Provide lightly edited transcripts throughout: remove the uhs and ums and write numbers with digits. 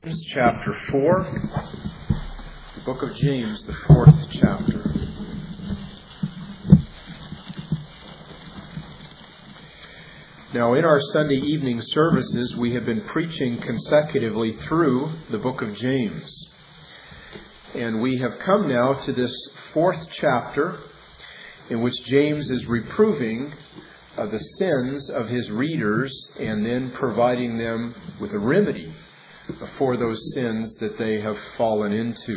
James chapter 4, the book of James, the 4th chapter. Now, in our Sunday evening services, we have been preaching consecutively through the book of James. And we have come now to this 4th chapter in which James is reproving the sins of his readers and then providing them with a remedy for those sins that they have fallen into.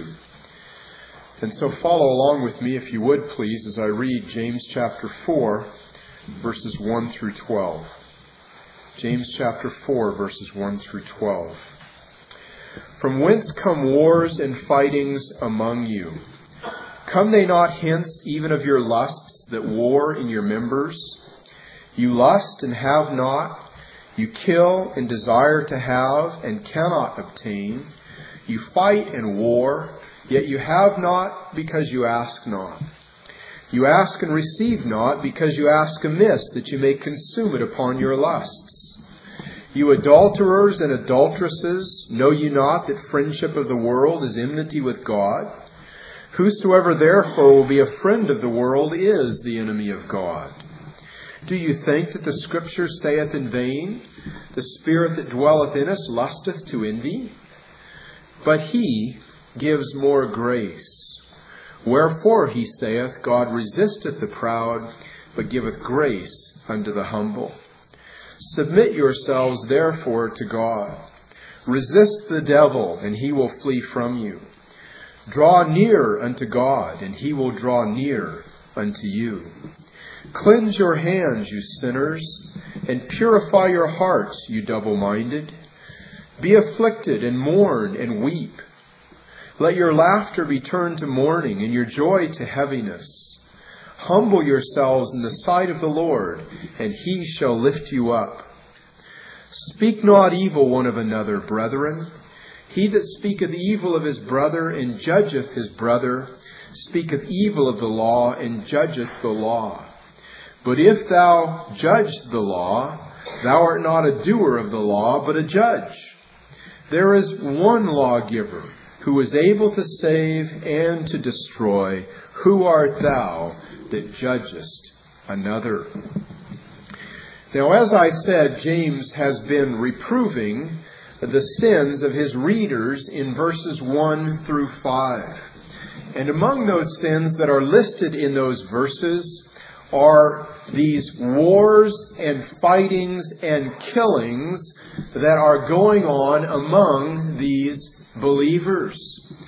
And so follow along with me, if you would, please, as I read James chapter 4, verses 1 through 12. James chapter 4, verses 1 through 12. From whence come wars and fightings among you? Come they not hence even of your lusts that war in your members? You lust and have not. You kill and desire to have and cannot obtain. You fight and war, yet you have not because you ask not. You ask and receive not because you ask amiss, that you may consume it upon your lusts. You adulterers and adulteresses, know you not that friendship of the world is enmity with God? Whosoever therefore will be a friend of the world is the enemy of God. Do you think that the Scripture saith in vain, the Spirit that dwelleth in us lusteth to envy? But He gives more grace. Wherefore he saith, God resisteth the proud, but giveth grace unto the humble. Submit yourselves therefore to God. Resist the devil, and he will flee from you. Draw near unto God, and He will draw near unto you. Cleanse your hands, you sinners, and purify your hearts, you double-minded. Be afflicted and mourn and weep. Let your laughter be turned to mourning and your joy to heaviness. Humble yourselves in the sight of the Lord, and He shall lift you up. Speak not evil one of another, brethren. He that speaketh evil of his brother and judgeth his brother speaketh evil of the law and judgeth the law. But if thou judge the law, thou art not a doer of the law, but a judge. There is one lawgiver who is able to save and to destroy. Who art thou that judgest another? Now, as I said, James has been reproving the sins of his readers in verses 1 through 5. And among those sins that are listed in those verses are these wars and fightings and killings that are going on among these believers.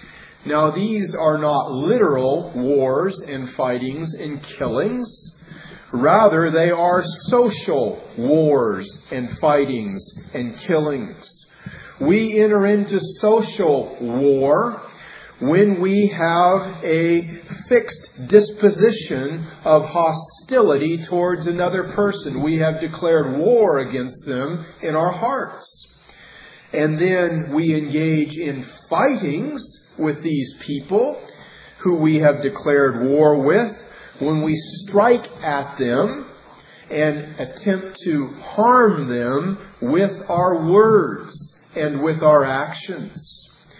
Now, these are not literal wars and fightings and killings. Rather, they are social wars and fightings and killings. We enter into social war when we have a fixed disposition of hostility towards another person. We have declared war against them in our hearts. And then we engage in fightings with these people who we have declared war with when we strike at them and attempt to harm them with our words and with our actions.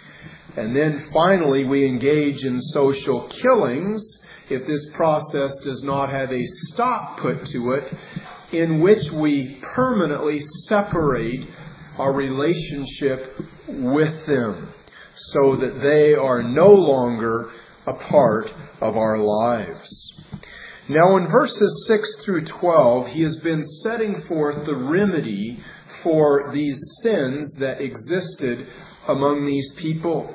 And then finally we engage in social killings if this process does not have a stop put to it, in which we permanently separate our relationship with them so that they are no longer a part of our lives. Now in verses 6 through 12, he has been setting forth the remedy for these sins that existed among these people.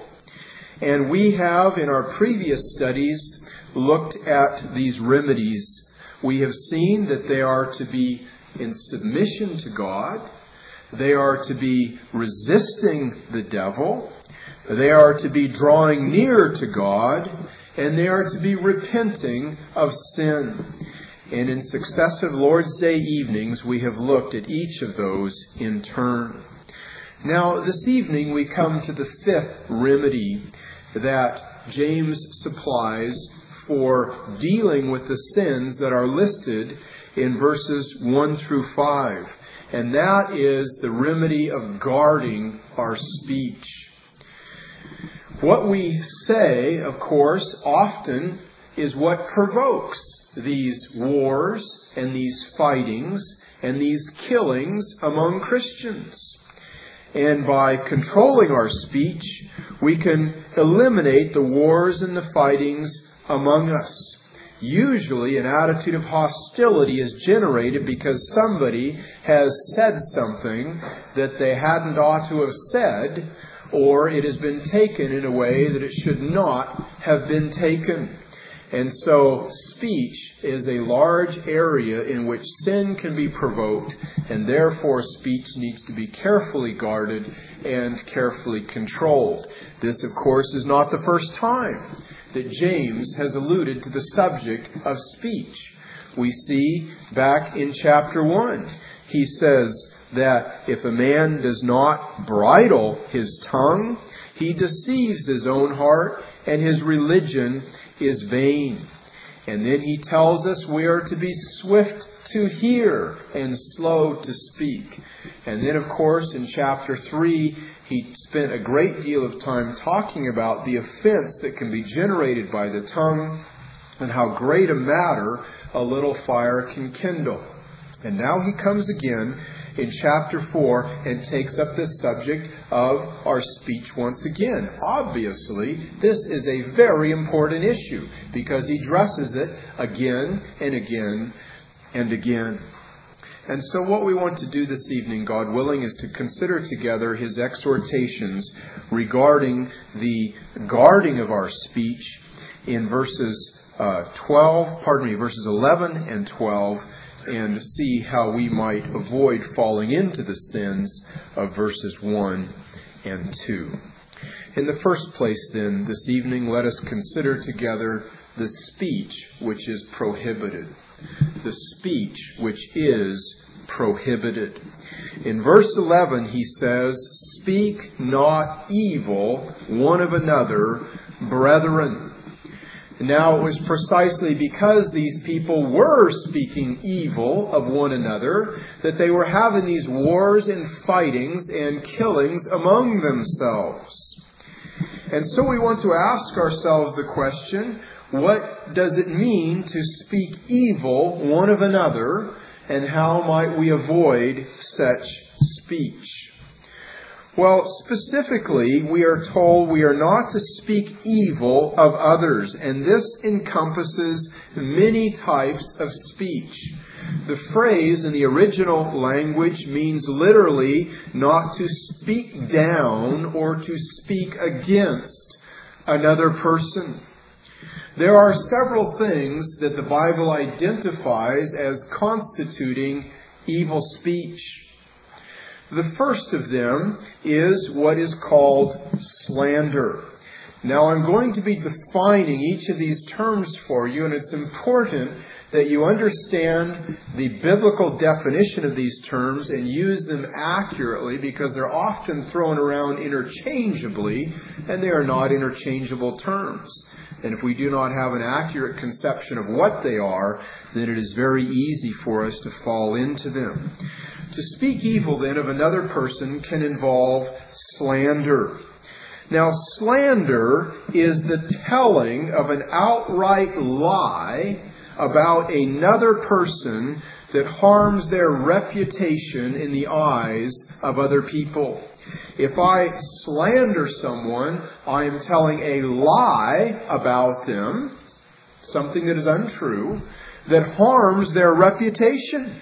And we have, in our previous studies, looked at these remedies. We have seen that they are to be in submission to God. They are to be resisting the devil. They are to be drawing near to God. And they are to be repenting of sin. And in successive Lord's Day evenings, we have looked at each of those in turn. Now, this evening we come to the 5th remedy that James supplies for dealing with the sins that are listed in verses 1 through 5. And that is the remedy of guarding our speech. What we say, of course, often is what provokes these wars and these fightings and these killings among Christians. And by controlling our speech, we can eliminate the wars and the fightings among us. Usually an attitude of hostility is generated because somebody has said something that they hadn't ought to have said, or it has been taken in a way that it should not have been taken. And so speech is a large area in which sin can be provoked, and therefore speech needs to be carefully guarded and carefully controlled. This, of course, is not the first time that James has alluded to the subject of speech. We see back in chapter 1, he says that if a man does not bridle his tongue, he deceives his own heart, and his religion is vain. And then he tells us we are to be swift to hear and slow to speak. And then, of course, in chapter 3, he spent a great deal of time talking about the offense that can be generated by the tongue and how great a matter a little fire can kindle. And now he comes again in chapter 4 and takes up this subject of our speech once again. Obviously, this is a very important issue because he addresses it again and again and again. And so what we want to do this evening, God willing, is to consider together his exhortations regarding the guarding of our speech in verses 11 and 12, and see how we might avoid falling into the sins of verses 1 and 2. In the first place, then, this evening, let us consider together the speech which is prohibited. The speech which is prohibited. In verse 11, he says, "Speak not evil one of another, brethren." Now, it was precisely because these people were speaking evil of one another that they were having these wars and fightings and killings among themselves. And so we want to ask ourselves the question, what does it mean to speak evil one of another, and how might we avoid such speech? Well, specifically, we are told we are not to speak evil of others, and this encompasses many types of speech. The phrase in the original language means literally not to speak down or to speak against another person. There are several things that the Bible identifies as constituting evil speech. The first of them is what is called slander. Now, I'm going to be defining each of these terms for you, and it's important that you understand the biblical definition of these terms and use them accurately, because they're often thrown around interchangeably, and they are not interchangeable terms. And if we do not have an accurate conception of what they are, then it is very easy for us to fall into them. To speak evil, then, of another person can involve slander. Now, slander is the telling of an outright lie about another person that harms their reputation in the eyes of other people. If I slander someone, I am telling a lie about them, something that is untrue, that harms their reputation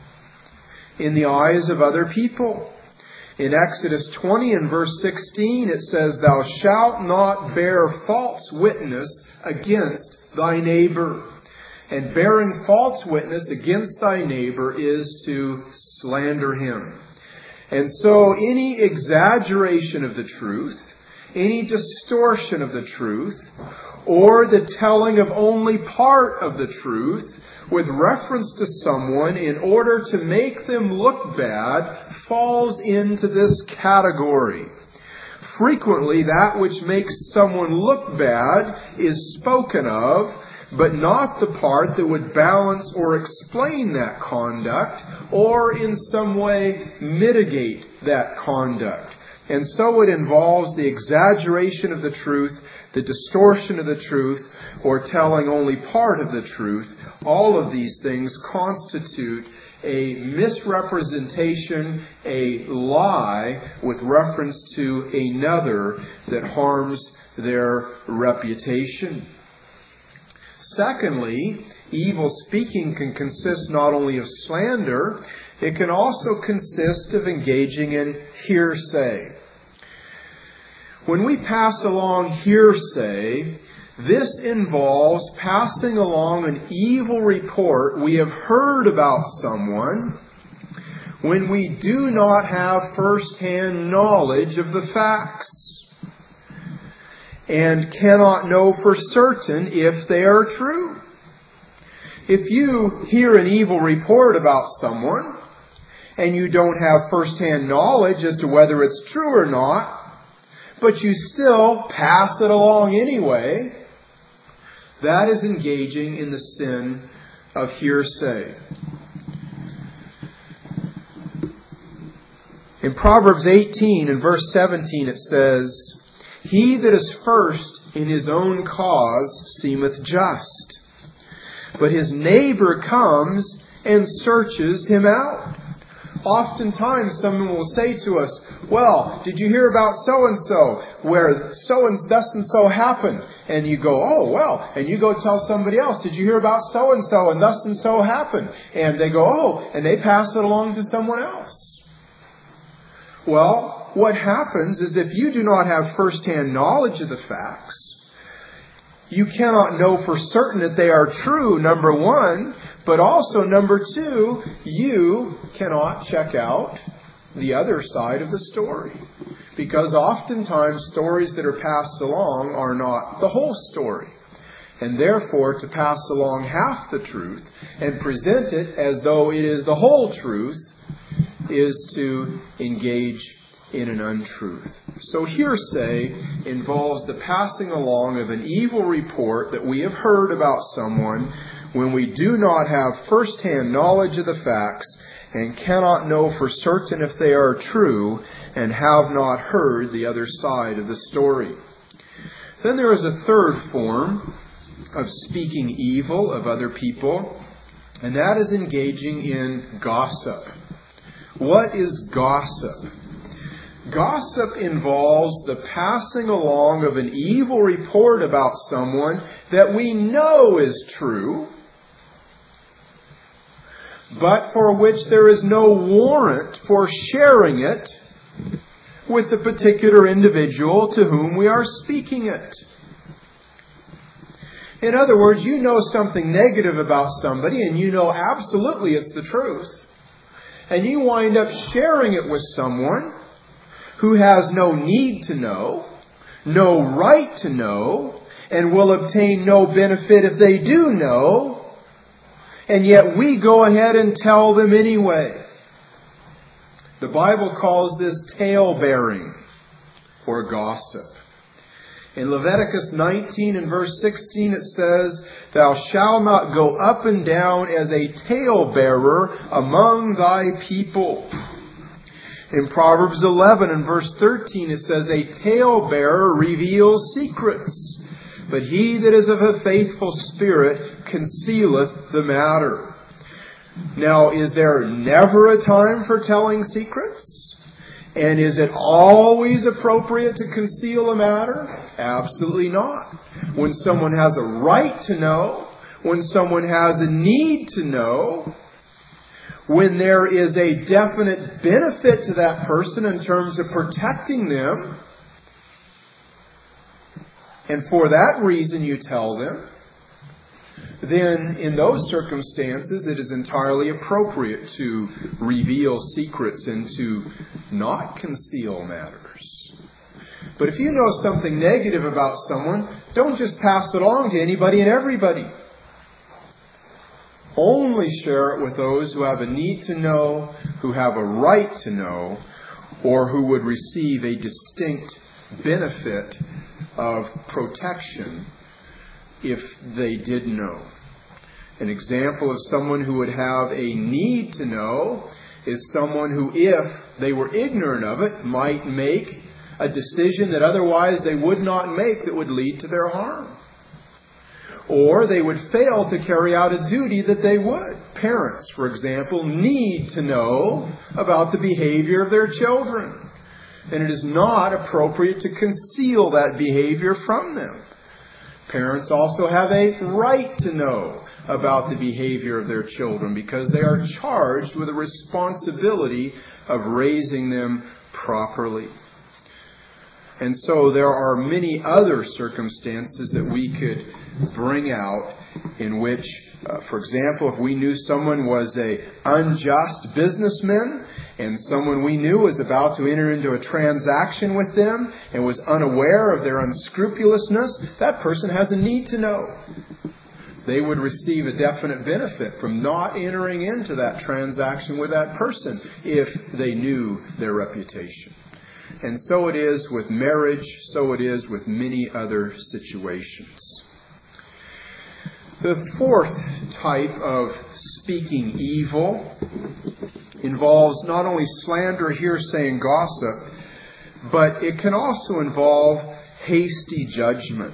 in the eyes of other people. In Exodus 20 and verse 16, it says, "Thou shalt not bear false witness against thy neighbor." And bearing false witness against thy neighbor is to slander him. And so any exaggeration of the truth, any distortion of the truth, or the telling of only part of the truth with reference to someone in order to make them look bad falls into this category. Frequently, that which makes someone look bad is spoken of, but not the part that would balance or explain that conduct or in some way mitigate that conduct. And so it involves the exaggeration of the truth, the distortion of the truth, or telling only part of the truth. All of these things constitute a misrepresentation, a lie with reference to another that harms their reputation. Secondly, evil speaking can consist not only of slander, it can also consist of engaging in hearsay. When we pass along hearsay, this involves passing along an evil report we have heard about someone when we do not have first-hand knowledge of the facts and cannot know for certain if they are true. If you hear an evil report about someone and you don't have first-hand knowledge as to whether it's true or not, but you still pass it along anyway, that is engaging in the sin of hearsay. In Proverbs 18 and verse 17 it says, "He that is first in his own cause seemeth just, but his neighbor comes and searches him out." Oftentimes someone will say to us, "Well, did you hear about so-and-so, where thus and so happened?" And you go, "Oh, well," and you go tell somebody else, "Did you hear about so-and-so, and thus and so happened?" And they go, "Oh," and they pass it along to someone else. Well, what happens is if you do not have first-hand knowledge of the facts, you cannot know for certain that they are true, number one, but also, number two, you cannot check out the other side of the story. Because oftentimes stories that are passed along are not the whole story. And therefore, to pass along half the truth and present it as though it is the whole truth is to engage in an untruth. So hearsay involves the passing along of an evil report that we have heard about someone when we do not have first-hand knowledge of the facts and cannot know for certain if they are true and have not heard the other side of the story. Then there is a third form of speaking evil of other people, and that is engaging in gossip. What is gossip? Gossip involves the passing along of an evil report about someone that we know is true, but for which there is no warrant for sharing it with the particular individual to whom we are speaking it. In other words, you know something negative about somebody and you know absolutely it's the truth, and you wind up sharing it with someone who has no need to know, no right to know, and will obtain no benefit if they do know, and yet we go ahead and tell them anyway. The Bible calls this tale-bearing or gossip. In Leviticus 19 and verse 16 it says, "Thou shalt not go up and down as a tale-bearer among thy people." In Proverbs 11 and verse 13 it says, "A talebearer reveals secrets, but he that is of a faithful spirit concealeth the matter." Now, is there never a time for telling secrets? And is it always appropriate to conceal a matter? Absolutely not. When someone has a right to know, when someone has a need to know, when there is a definite benefit to that person in terms of protecting them, and for that reason you tell them, then in those circumstances it is entirely appropriate to reveal secrets and to not conceal matters. But if you know something negative about someone, don't just pass it along to anybody and everybody. Only share it with those who have a need to know, who have a right to know, or who would receive a distinct benefit of protection if they did know. An example of someone who would have a need to know is someone who, if they were ignorant of it, might make a decision that otherwise they would not make that would lead to their harm. Or they would fail to carry out a duty that they would. Parents, for example, need to know about the behavior of their children. And it is not appropriate to conceal that behavior from them. Parents also have a right to know about the behavior of their children because they are charged with the responsibility of raising them properly. And so there are many other circumstances that we could bring out in which, for example, if we knew someone was an unjust businessman and someone we knew was about to enter into a transaction with them and was unaware of their unscrupulousness, that person has a need to know. They would receive a definite benefit from not entering into that transaction with that person if they knew their reputation. And so it is with marriage, so it is with many other situations. The fourth type of speaking evil involves not only slander, hearsay, and gossip, but it can also involve hasty judgment.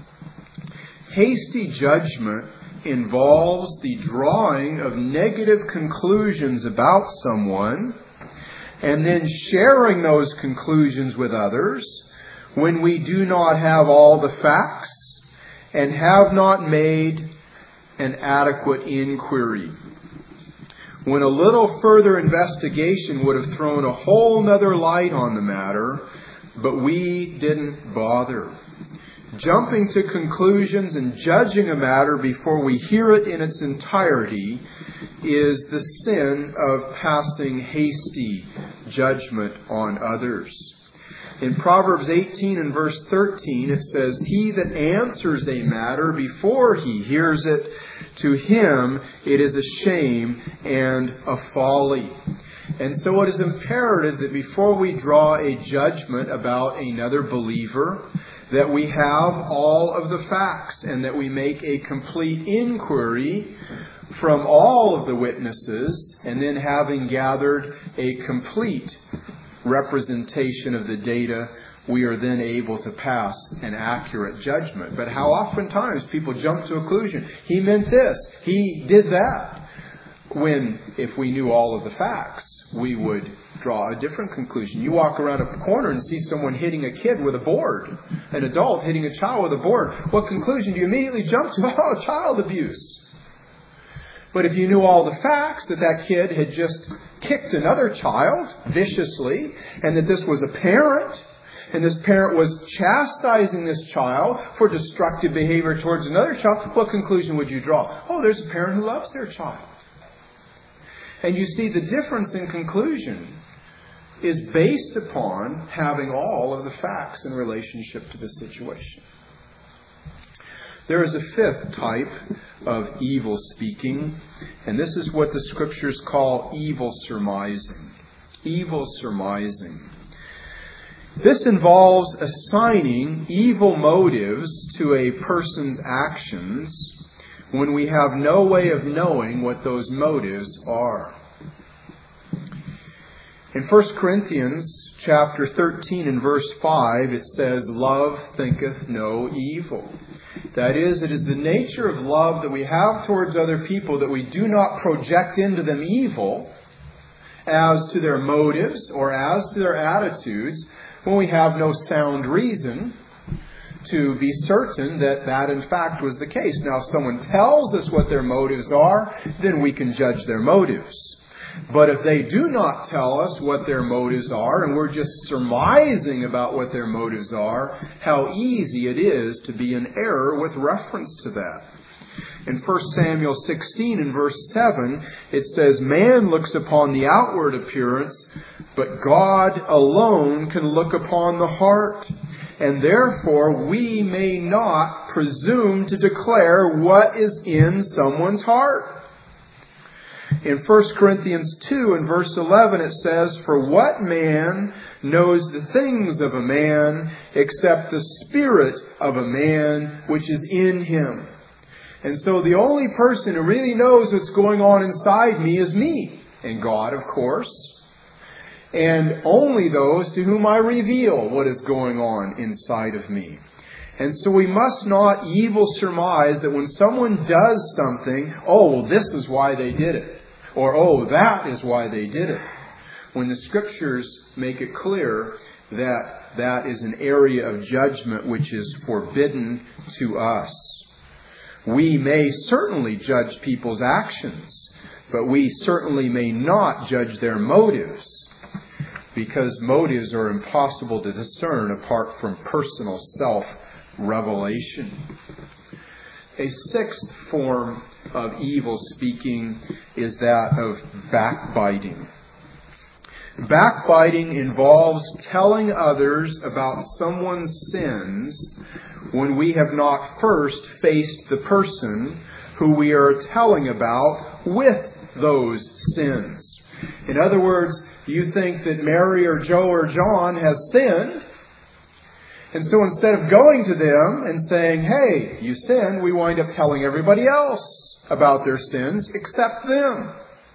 Hasty judgment involves the drawing of negative conclusions about someone and then sharing those conclusions with others when we do not have all the facts and have not made an adequate inquiry. When a little further investigation would have thrown a whole nother light on the matter, but we didn't bother. Jumping to conclusions and judging a matter before we hear it in its entirety is the sin of passing hasty judgment on others. In Proverbs 18 and verse 13 it says, "He that answers a matter before he hears it, to him it is a shame and a folly." And so it is imperative that before we draw a judgment about another believer, that we have all of the facts and that we make a complete inquiry from all of the witnesses, and then having gathered a complete representation of the data, we are then able to pass an accurate judgment. But how oftentimes people jump to a conclusion, he meant this, he did that, when if we knew all of the facts, we would draw a different conclusion. You walk around a corner and see someone hitting a kid with a board, an adult hitting a child with a board. What conclusion do you immediately jump to? Oh, child abuse. But if you knew all the facts, that kid had just kicked another child viciously, and that this was a parent, and this parent was chastising this child for destructive behavior towards another child, what conclusion would you draw? Oh, there's a parent who loves their child. And you see the difference in conclusion is based upon having all of the facts in relationship to the situation. There is a fifth type of evil speaking, and this is what the Scriptures call evil surmising. Evil surmising. This involves assigning evil motives to a person's actions when we have no way of knowing what those motives are. In 1 Corinthians chapter 13 and verse 5, it says, "Love thinketh no evil." That is, it is the nature of love that we have towards other people that we do not project into them evil as to their motives or as to their attitudes when we have no sound reason to be certain that that in fact was the case. Now, if someone tells us what their motives are, then we can judge their motives. But if they do not tell us what their motives are, and we're just surmising about what their motives are, how easy it is to be in error with reference to that. In 1 Samuel 16 and verse 7, it says, "Man looks upon the outward appearance, but God alone can look upon the heart. And therefore we may not presume to declare what is in someone's heart." In 1 Corinthians 2 and verse 11 it says, "For what man knows the things of a man except the spirit of a man which is in him?" And so the only person who really knows what's going on inside me is me. and God, of course, and only those to whom I reveal what is going on inside of me. And so we must not evil surmise that when someone does something, oh, well, this is why they did it. Or, oh, that is why they did it. When the Scriptures make it clear that that is an area of judgment which is forbidden to us. We may certainly judge people's actions, but we certainly may not judge their motives, because motives are impossible to discern apart from personal self-revelation. A sixth form of evil speaking is that of backbiting. Backbiting involves telling others about someone's sins when we have not first faced the person who we are telling about with those sins. In other words, you think that Mary or Joe or John has sinned, and so instead of going to them and saying, hey, you sinned, we wind up telling everybody else about their sins except them.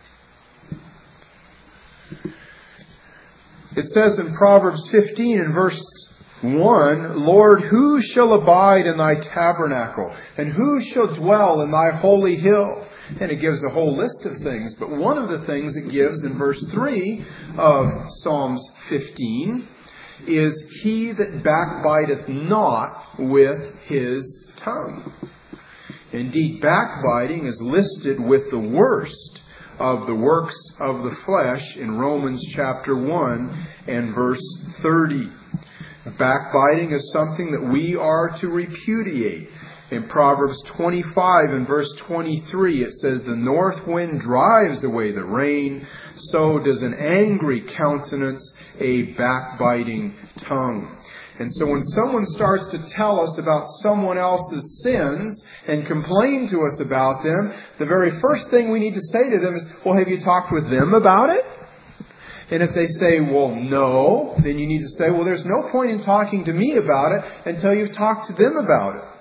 It says in Proverbs 15 and verse 1, Lord, who shall abide in thy tabernacle? And who shall dwell in thy holy hill? And it gives a whole list of things. But one of the things it gives in verse 3 of Psalms 15 is he that backbiteth not with his tongue. Indeed, backbiting is listed with the worst of the works of the flesh in Romans chapter 1 and verse 30. Backbiting is something that we are to repudiate. In Proverbs 25 and verse 23, it says, the north wind drives away the rain, so does an angry countenance a backbiting tongue. And so when someone starts to tell us about someone else's sins and complain to us about them, the very first thing we need to say to them is, well, have you talked with them about it? And if they say, well, no, then you need to say, well, there's no point in talking to me about it until you've talked to them about it.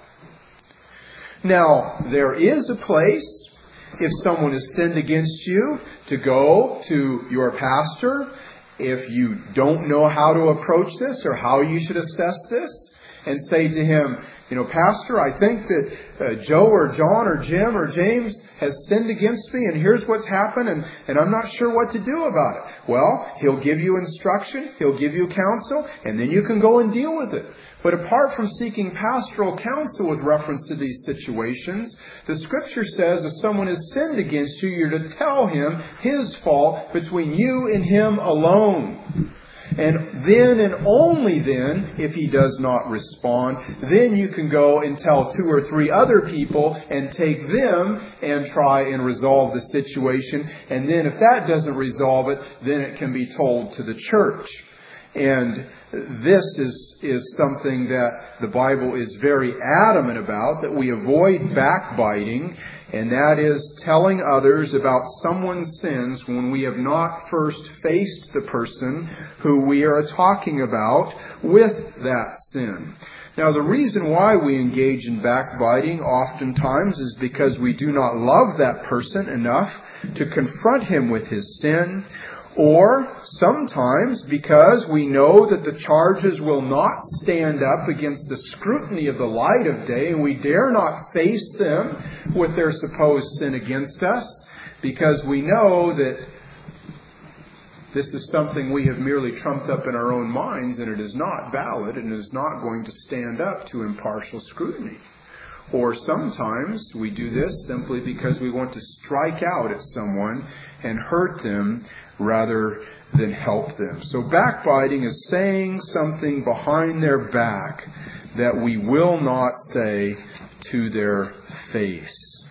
Now, there is a place, if someone has sinned against you, to go to your pastor. If you don't know how to approach this or how you should assess this, and say to him, you know, Pastor, I think that Joe or John or Jim or James has sinned against me, and here's what's happened, and I'm not sure what to do about it. Well, he'll give you instruction, he'll give you counsel, and then you can go and deal with it. But apart from seeking pastoral counsel with reference to these situations, the Scripture says if someone has sinned against you, you're to tell him his fault between you and him alone. And then and only then, if he does not respond, then you can go and tell 2 or 3 other people and take them and try and resolve the situation. And then if that doesn't resolve it, then it can be told to the church. And this is something that the Bible is very adamant about, that we avoid backbiting, and that is telling others about someone's sins when we have not first faced the person who we are talking about with that sin. Now, the reason why we engage in backbiting oftentimes is because we do not love that person enough to confront him with his sin, or sometimes because we know that the charges will not stand up against the scrutiny of the light of day, and we dare not face them with their supposed sin against us, because we know that this is something we have merely trumped up in our own minds, and it is not valid, and it is not going to stand up to impartial scrutiny. Or sometimes we do this simply because we want to strike out at someone and hurt them rather than help them. So backbiting is saying something behind their back that we will not say to their face.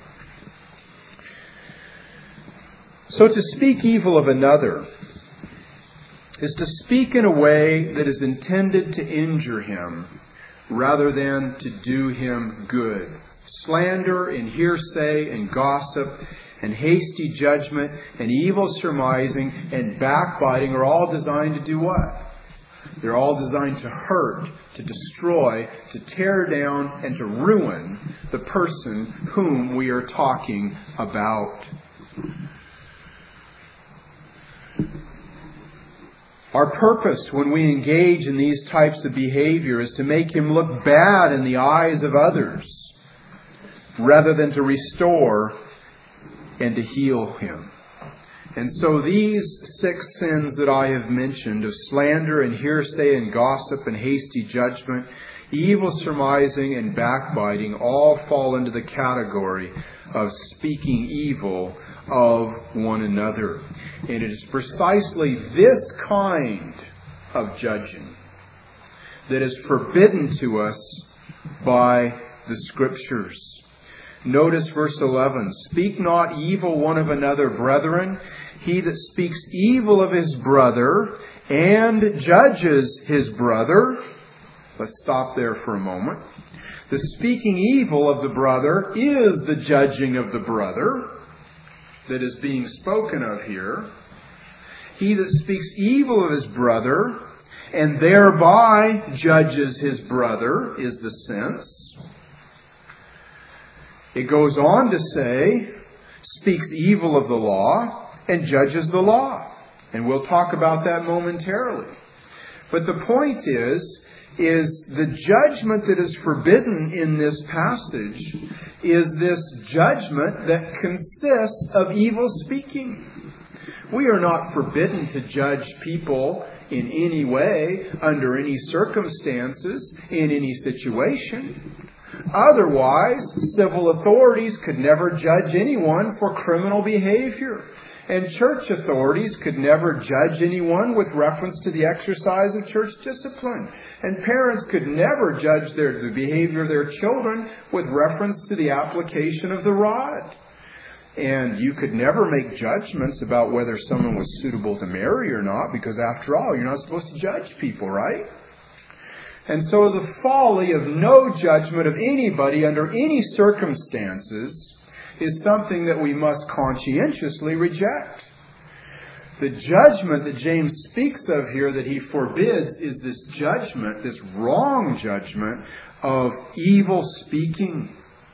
So to speak evil of another is to speak in a way that is intended to injure him rather than to do him good. Slander and hearsay and gossip and hasty judgment and evil surmising and backbiting are all designed to do what? They're all designed to hurt, to destroy, to tear down, and to ruin the person whom we are talking about. Our purpose when we engage in these types of behavior is to make him look bad in the eyes of others, rather than to restore and to heal him. And so these 6 sins that I have mentioned, of slander and hearsay and gossip and hasty judgment, evil surmising and backbiting, all fall into the category of speaking evil of one another. And it is precisely this kind of judging that is forbidden to us by the Scriptures. Notice verse 11. Speak not evil one of another, brethren. He that speaks evil of his brother and judges his brother. Let's stop there for a moment. The speaking evil of the brother is the judging of the brother that is being spoken of here. He that speaks evil of his brother and thereby judges his brother is the sense. It goes on to say, speaks evil of the law and judges the law. And we'll talk about that momentarily. But the point is the judgment that is forbidden in this passage is this judgment that consists of evil speaking. We are not forbidden to judge people in any way, under any circumstances, in any situation. Otherwise, civil authorities could never judge anyone for criminal behavior. And church authorities could never judge anyone with reference to the exercise of church discipline. And parents could never judge the behavior of their children with reference to the application of the rod. And you could never make judgments about whether someone was suitable to marry or not, because after all, you're not supposed to judge people, right? And so the folly of no judgment of anybody under any circumstances is something that we must conscientiously reject. The judgment that James speaks of here that he forbids is this judgment, this wrong judgment of evil speaking.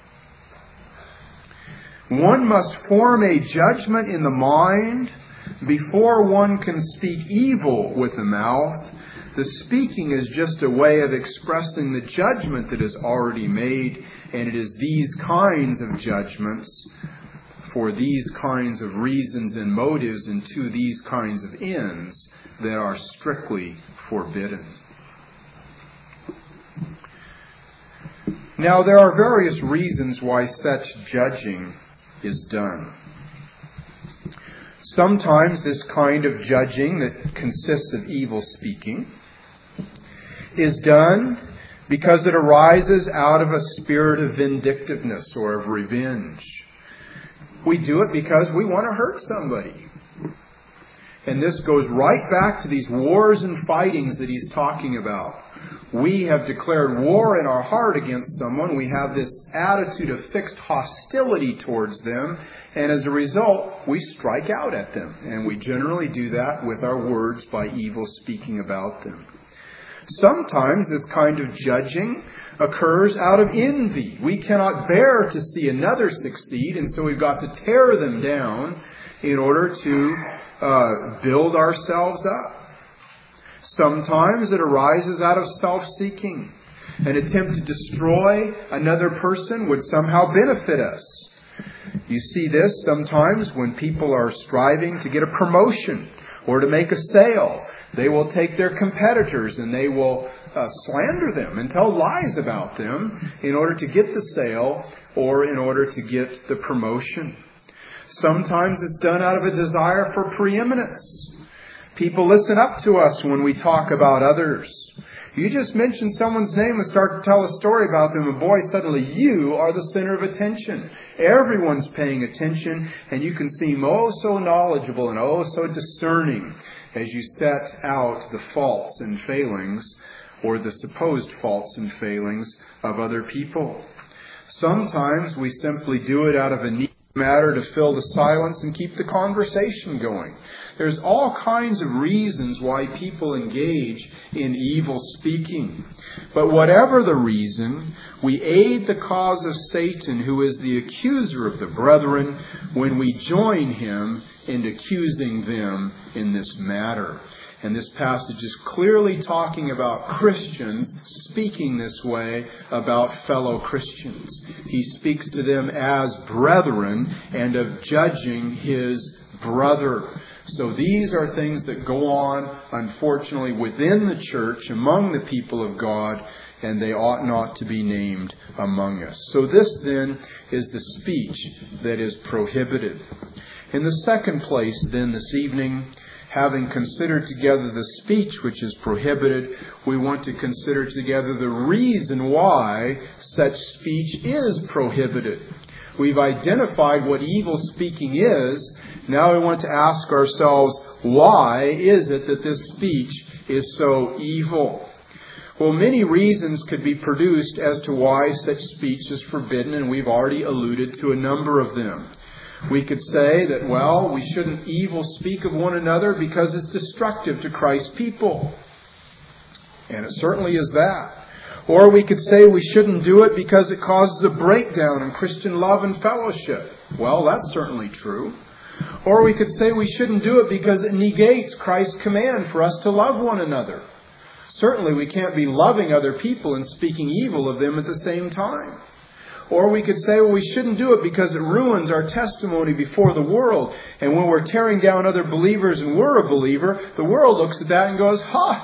One must form a judgment in the mind before one can speak evil with the mouth. The speaking is just a way of expressing the judgment that is already made, and it is these kinds of judgments for these kinds of reasons and motives and to these kinds of ends that are strictly forbidden. Now, there are various reasons why such judging is done. Sometimes this kind of judging that consists of evil speaking is done because it arises out of a spirit of vindictiveness or of revenge. We do it because we want to hurt somebody. And this goes right back to these wars and fightings that he's talking about. We have declared war in our heart against someone. We have this attitude of fixed hostility towards them. And as a result, we strike out at them. And we generally do that with our words by evil speaking about them. Sometimes this kind of judging occurs out of envy. We cannot bear to see another succeed, and so we've got to tear them down in order to build ourselves up. Sometimes it arises out of self-seeking. An attempt to destroy another person would somehow benefit us. You see this sometimes when people are striving to get a promotion or to make a sale. They will take their competitors and they will slander them and tell lies about them in order to get the sale or in order to get the promotion. Sometimes it's done out of a desire for preeminence. People listen up to us when we talk about others. You just mention someone's name and start to tell a story about them, and boy, suddenly you are the center of attention. Everyone's paying attention, and you can seem oh so knowledgeable and oh so discerning as you set out the faults and failings, or the supposed faults and failings of other people. Sometimes we simply do it out of a need matter to fill the silence and keep the conversation going. There's all kinds of reasons why people engage in evil speaking. But whatever the reason, we aid the cause of Satan, who is the accuser of the brethren, when we join him in accusing them in this matter. And this passage is clearly talking about Christians speaking this way about fellow Christians. He speaks to them as brethren and of judging his brother. So these are things that go on, unfortunately, within the church, among the people of God, and they ought not to be named among us. So this then is the speech that is prohibited. In the second place then this evening, having considered together the speech which is prohibited, we want to consider together the reason why such speech is prohibited. We've identified what evil speaking is. Now we want to ask ourselves, why is it that this speech is so evil? Well, many reasons could be produced as to why such speech is forbidden, and we've already alluded to a number of them. We could say that, well, we shouldn't evil speak of one another because it's destructive to Christ's people. And it certainly is that. Or we could say we shouldn't do it because it causes a breakdown in Christian love and fellowship. Well, that's certainly true. Or we could say we shouldn't do it because it negates Christ's command for us to love one another. Certainly we can't be loving other people and speaking evil of them at the same time. Or we could say, well, we shouldn't do it because it ruins our testimony before the world. And when we're tearing down other believers and we're a believer, the world looks at that and goes,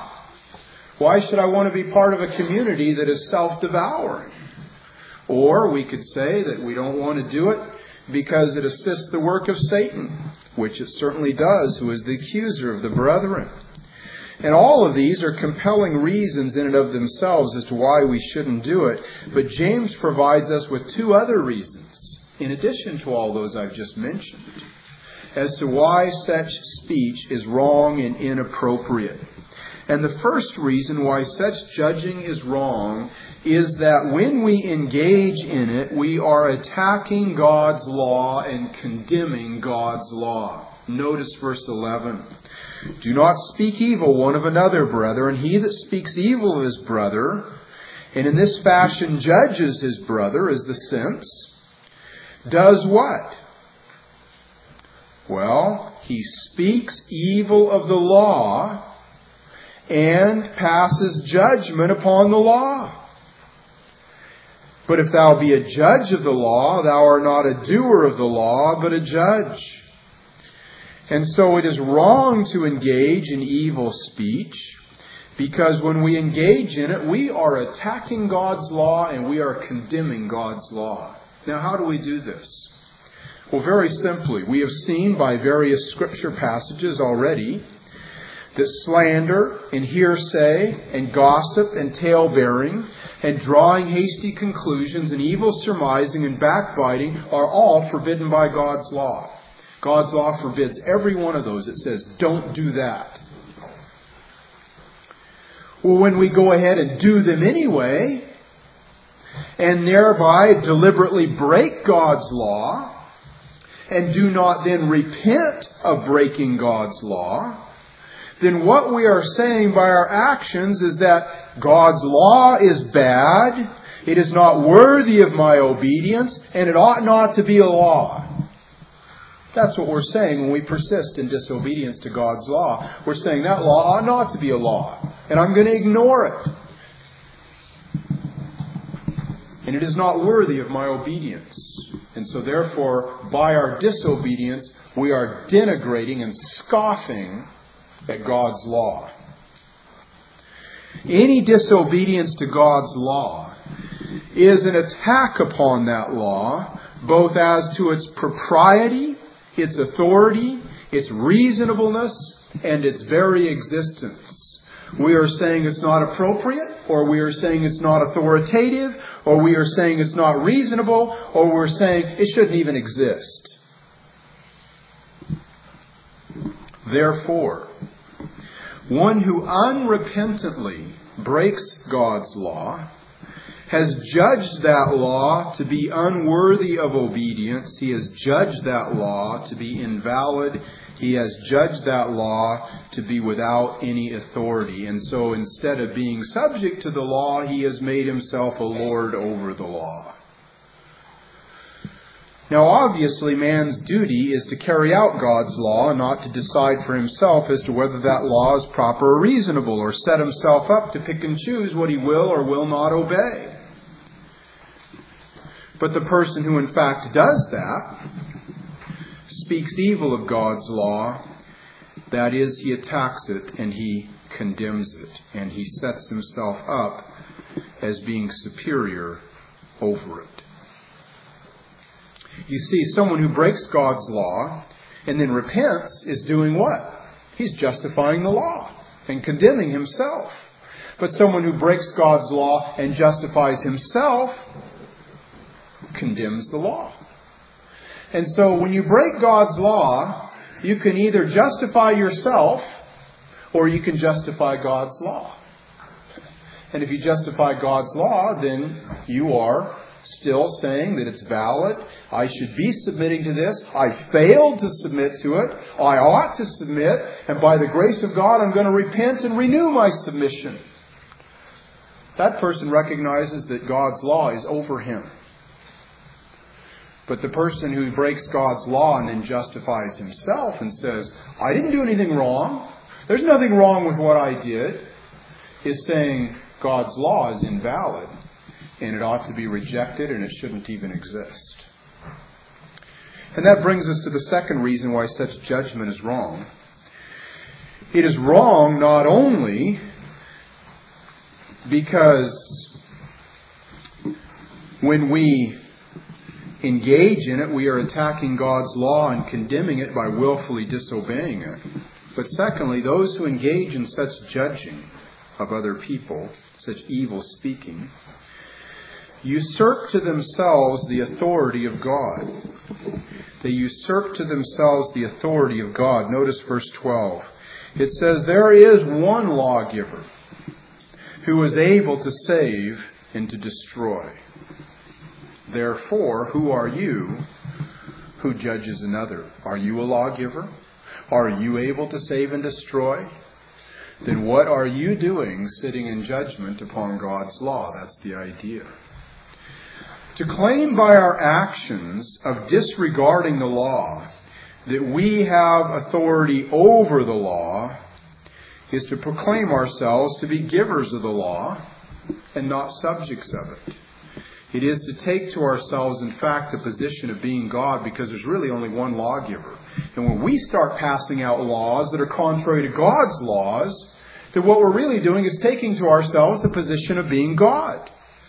why should I want to be part of a community that is self-devouring? Or we could say that we don't want to do it because it assists the work of Satan, which it certainly does, who is the accuser of the brethren. And all of these are compelling reasons in and of themselves as to why we shouldn't do it. But James provides us with two other reasons, in addition to all those I've just mentioned, as to why such speech is wrong and inappropriate. And the first reason why such judging is wrong is that when we engage in it, we are attacking God's law and condemning God's law. Notice verse 11. Do not speak evil one of another, brethren. He that speaks evil of his brother, and in this fashion judges his brother, is the sense, does what? Well, he speaks evil of the law and passes judgment upon the law. But if thou be a judge of the law, thou art not a doer of the law, but a judge. And so it is wrong to engage in evil speech, because when we engage in it, we are attacking God's law and we are condemning God's law. Now, how do we do this? Well, very simply, we have seen by various scripture passages already that slander and hearsay and gossip and tale-bearing and drawing hasty conclusions and evil surmising and backbiting are all forbidden by God's law. God's law forbids every one of those. It says, don't do that. Well, when we go ahead and do them anyway, and thereby deliberately break God's law, and do not then repent of breaking God's law, then what we are saying by our actions is that God's law is bad, it is not worthy of my obedience, and it ought not to be a law. That's what we're saying when we persist in disobedience to God's law. We're saying that law ought not to be a law, and I'm going to ignore it. And it is not worthy of my obedience. And so therefore, by our disobedience, we are denigrating and scoffing at God's law. Any disobedience to God's law is an attack upon that law, both as to its propriety, its authority, its reasonableness, and its very existence. We are saying it's not appropriate, or we are saying it's not authoritative, or we are saying it's not reasonable, or we're saying it shouldn't even exist. Therefore, one who unrepentantly breaks God's law has judged that law to be unworthy of obedience. He has judged that law to be invalid. He has judged that law to be without any authority. And so instead of being subject to the law, he has made himself a lord over the law. Now, obviously, man's duty is to carry out God's law and not to decide for himself as to whether that law is proper or reasonable, or set himself up to pick and choose what he will or will not obey. But the person who in fact does that speaks evil of God's law. That is, he attacks it and he condemns it, and he sets himself up as being superior over it. You see, someone who breaks God's law and then repents is doing what? He's justifying the law and condemning himself. But someone who breaks God's law and justifies himself condemns the law. And so when you break God's law, you can either justify yourself or you can justify God's law. And if you justify God's law, then you are still saying that it's valid. I should be submitting to this. I failed to submit to it. I ought to submit. And by the grace of God, I'm going to repent and renew my submission. That person recognizes that God's law is over him. But the person who breaks God's law and then justifies himself and says, I didn't do anything wrong, there's nothing wrong with what I did, is saying God's law is invalid and it ought to be rejected and it shouldn't even exist. And that brings us to the second reason why such judgment is wrong. It is wrong not only because when we engage in it, we are attacking God's law and condemning it by willfully disobeying it. But secondly, those who engage in such judging of other people, such evil speaking, usurp to themselves the authority of God. They usurp to themselves the authority of God. Notice verse 12. It says, there is one lawgiver who is able to save and to destroy. Therefore, who are you who judges another? Are you a lawgiver? Are you able to save and destroy? Then what are you doing sitting in judgment upon God's law? That's the idea. To claim by our actions of disregarding the law that we have authority over the law is to proclaim ourselves to be givers of the law and not subjects of it. It is to take to ourselves, in fact, the position of being God, because there's really only one lawgiver. And when we start passing out laws that are contrary to God's laws, then what we're really doing is taking to ourselves the position of being God.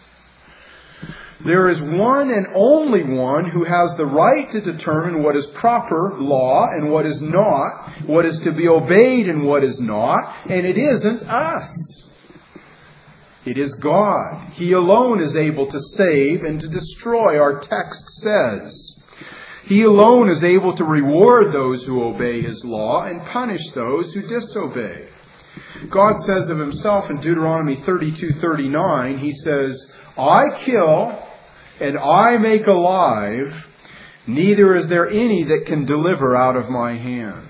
There is one and only one who has the right to determine what is proper law and what is not, what is to be obeyed and what is not, and it isn't us. It is God. He alone is able to save and to destroy, our text says. He alone is able to reward those who obey His law and punish those who disobey. God says of Himself in Deuteronomy 32:39, He says, I kill and I make alive, neither is there any that can deliver out of my hand.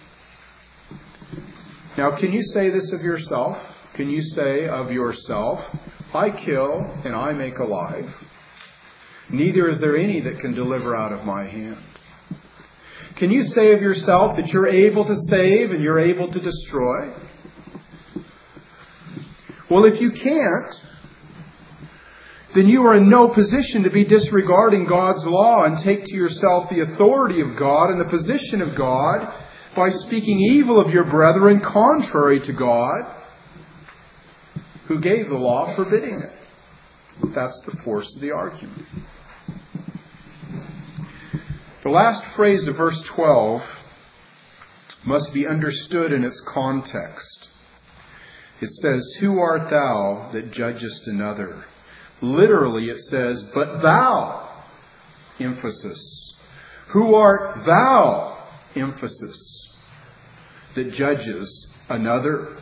Now, can you say this of yourself? Can you say of yourself, I kill and I make alive, neither is there any that can deliver out of my hand? Can you say of yourself that you're able to save and you're able to destroy? Well, if you can't, then you are in no position to be disregarding God's law and take to yourself the authority of God and the position of God by speaking evil of your brethren contrary to God, who gave the law forbidding it. That's the force of the argument. The last phrase of verse 12 must be understood in its context. It says, who art thou that judgest another? Literally it says, but thou, emphasis. Who art thou, emphasis, that judges another?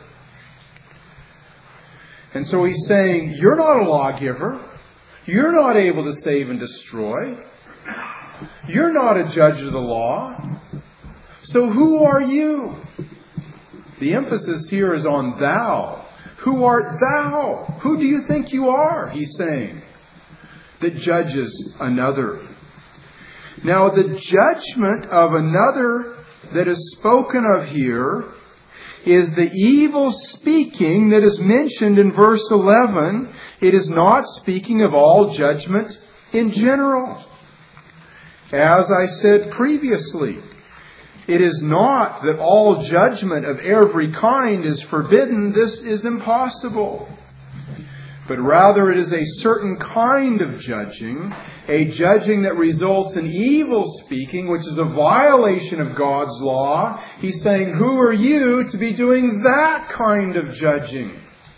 And so he's saying, you're not a lawgiver. You're not able to save and destroy. You're not a judge of the law. So who are you? The emphasis here is on thou. Who art thou? Who do you think you are? He's saying, that judges another. Now, the judgment of another that is spoken of here is the evil speaking that is mentioned in verse 11. It is not speaking of all judgment in general. As I said previously, it is not that all judgment of every kind is forbidden. This is impossible. But rather it is a certain kind of judging, a judging that results in evil speaking, which is a violation of God's law. He's saying, who are you to be doing that kind of judging?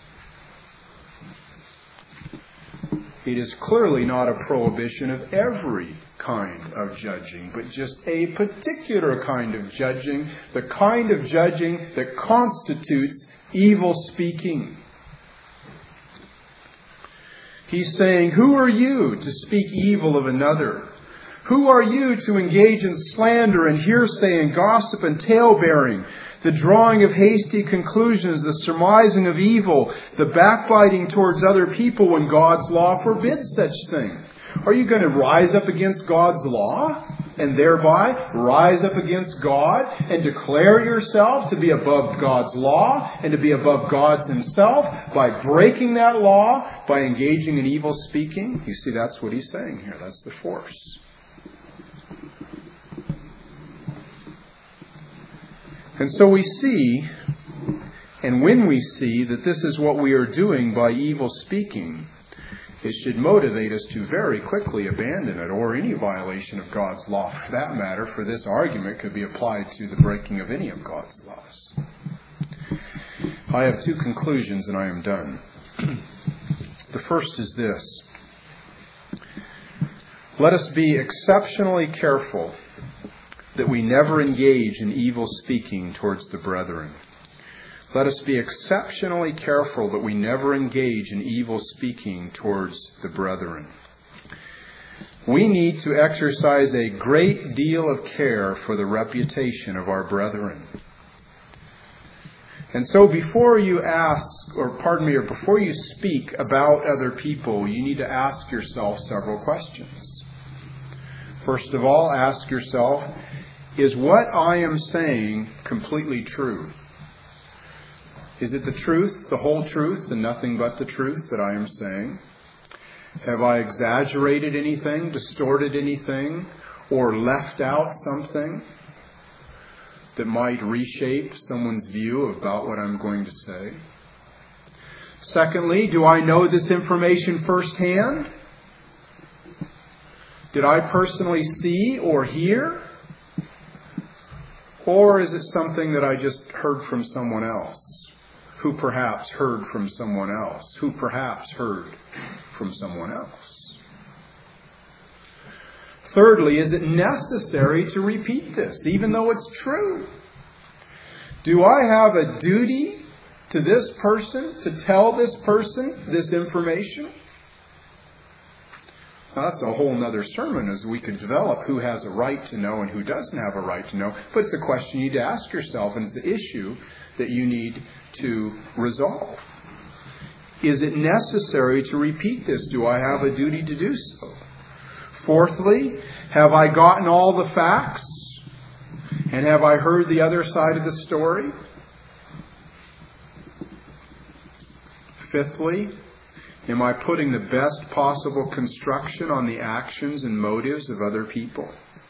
It is clearly not a prohibition of every kind of judging, but just a particular kind of judging, the kind of judging that constitutes evil speaking. He's saying, who are you to speak evil of another? Who are you to engage in slander and hearsay and gossip and tale-bearing, the drawing of hasty conclusions, the surmising of evil, the backbiting towards other people when God's law forbids such thing? Are you going to rise up against God's law and thereby rise up against God and declare yourself to be above God's law and to be above God's Himself by breaking that law, by engaging in evil speaking? You see, that's what he's saying here. That's the force. And so we see, and when we see that this is what we are doing by evil speaking, it should motivate us to very quickly abandon it, or any violation of God's law for that matter, for this argument could be applied to the breaking of any of God's laws. I have two conclusions and I am done. The first is this. Let us be exceptionally careful that we never engage in evil speaking towards the brethren. Let us be exceptionally careful that we never engage in evil speaking towards the brethren. We need to exercise a great deal of care for the reputation of our brethren. And so before you before you speak about other people, you need to ask yourself several questions. First of all, ask yourself, is what I am saying completely true? Is it the truth, the whole truth, and nothing but the truth that I am saying? Have I exaggerated anything, distorted anything, or left out something that might reshape someone's view about what I'm going to say? Secondly, do I know this information firsthand? Did I personally see or hear? Or is it something that I just heard from someone else? Who perhaps heard from someone else? Who perhaps heard from someone else? Thirdly, is it necessary to repeat this, even though it's true? Do I have a duty to this person to tell this person this information? Now, that's a whole other sermon as we could develop who has a right to know and who doesn't have a right to know. But it's a question you need to ask yourself, and it's an issue that you need to resolve. Is it necessary to repeat this? Do I have a duty to do so? Fourthly, have I gotten all the facts? And have I heard the other side of the story? Fifthly, am I putting the best possible construction on the actions and motives of other people?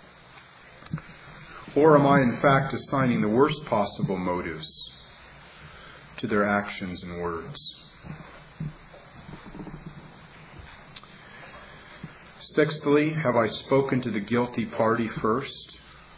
Or am I in fact assigning the worst possible motives to their actions and words? Sixthly, have I spoken to the guilty party first?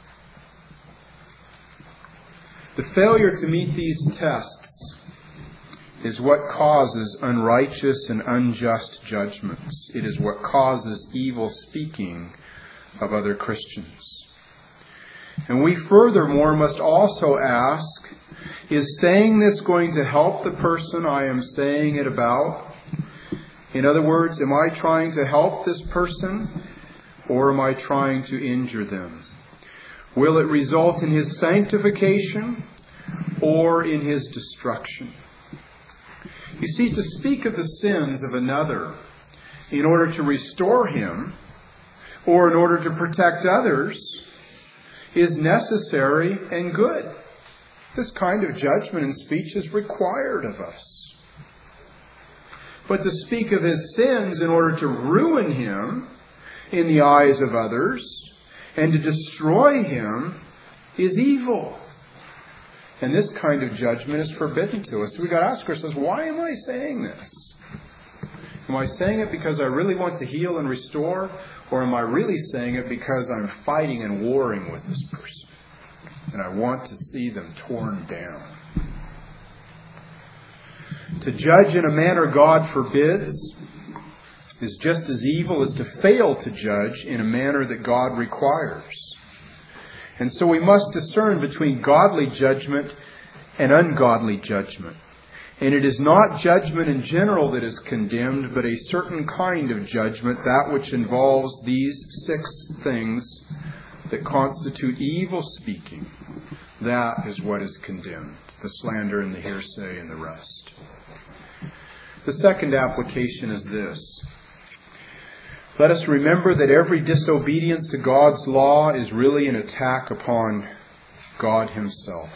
The failure to meet these tests is what causes unrighteous and unjust judgments. It is what causes evil speaking of other Christians. And we furthermore must also ask, is saying this going to help the person I am saying it about? In other words, am I trying to help this person, or am I trying to injure them? Will it result in his sanctification or in his destruction? You see, to speak of the sins of another in order to restore him or in order to protect others is necessary and good. This kind of judgment and speech is required of us. But to speak of his sins in order to ruin him in the eyes of others and to destroy him is evil. And this kind of judgment is forbidden to us. So we've got to ask ourselves, why am I saying this? Am I saying it because I really want to heal and restore? Or am I really saying it because I'm fighting and warring with this person? And I want to see them torn down. To judge in a manner God forbids is just as evil as to fail to judge in a manner that God requires. And so we must discern between godly judgment and ungodly judgment. And it is not judgment in general that is condemned, but a certain kind of judgment, that which involves these 6 things that constitute evil speaking. That is what is condemned. The slander and the hearsay and the rest. The second application is this. Let us remember that every disobedience to God's law is really an attack upon God Himself.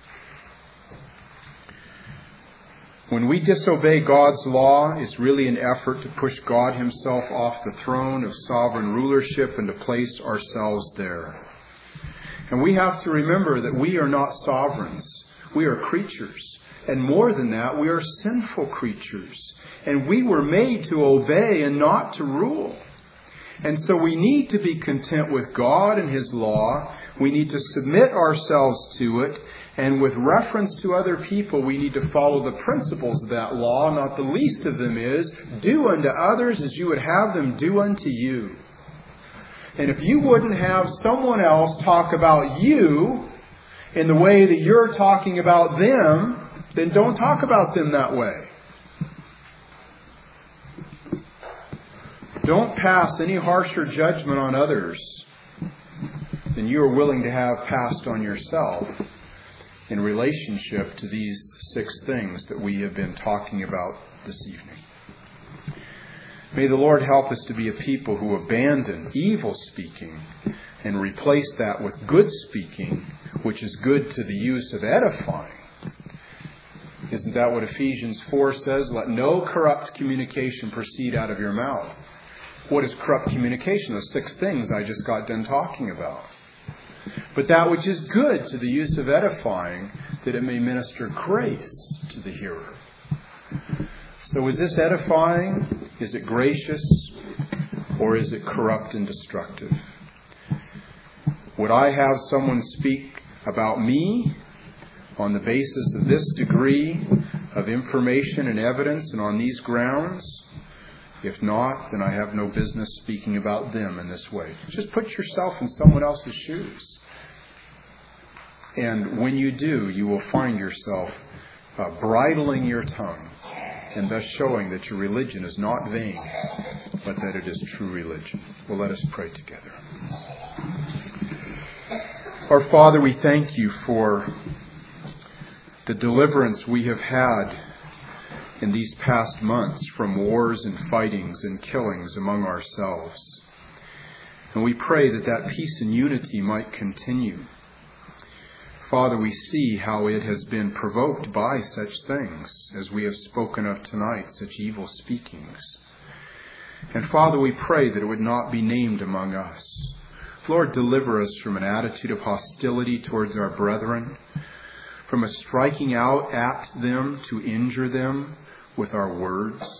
When we disobey God's law, it's really an effort to push God Himself off the throne of sovereign rulership and to place ourselves there. And we have to remember that we are not sovereigns. We are creatures. And more than that, we are sinful creatures. And we were made to obey and not to rule. And so we need to be content with God and His law. We need to submit ourselves to it. And with reference to other people, we need to follow the principles of that law. Not the least of them is, do unto others as you would have them do unto you. And if you wouldn't have someone else talk about you in the way that you're talking about them, then don't talk about them that way. Don't pass any harsher judgment on others than you are willing to have passed on yourself in relationship to these 6 things that we have been talking about this evening. May the Lord help us to be a people who abandon evil speaking and replace that with good speaking, which is good to the use of edifying. Isn't that what Ephesians 4 says? Let no corrupt communication proceed out of your mouth. What is corrupt communication? Those 6 things I just got done talking about. But that which is good to the use of edifying, that it may minister grace to the hearer. So is this edifying? Is it gracious? Or is it corrupt and destructive? Would I have someone speak about me on the basis of this degree of information and evidence and on these grounds? If not, then I have no business speaking about them in this way. Just put yourself in someone else's shoes. And when you do, you will find yourself bridling your tongue and thus showing that your religion is not vain, but that it is true religion. Well, let us pray together. Our Father, we thank you for the deliverance we have had in these past months from wars and fightings and killings among ourselves. And we pray that that peace and unity might continue. Father, we see how it has been provoked by such things as we have spoken of tonight, such evil speakings. And Father, we pray that it would not be named among us. Lord, deliver us from an attitude of hostility towards our brethren, from a striking out at them to injure them with our words.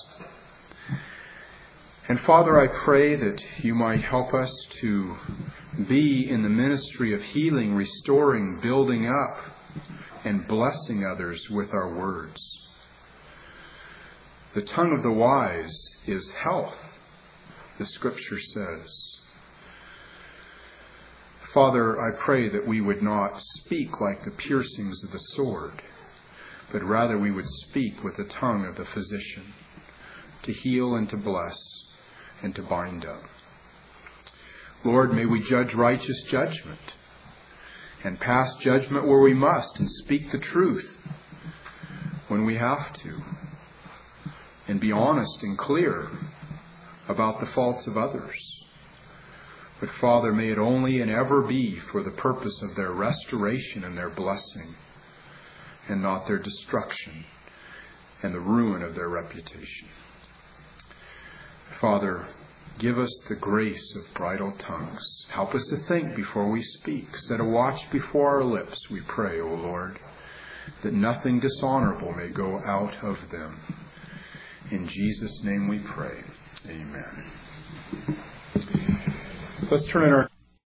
And Father, I pray that you might help us to be in the ministry of healing, restoring, building up, and blessing others with our words. The tongue of the wise is health, the Scripture says. Father, I pray that we would not speak like the piercings of the sword, but rather we would speak with the tongue of the physician, to heal and to bless and to bind up. Lord, may we judge righteous judgment and pass judgment where we must and speak the truth when we have to and be honest and clear about the faults of others. But Father, may it only and ever be for the purpose of their restoration and their blessing, and not their destruction and the ruin of their reputation. Father, give us the grace of bridle tongues. Help us to think before we speak. Set a watch before our lips, we pray, O Lord, that nothing dishonorable may go out of them. In Jesus' name we pray. Amen. Let's turn in our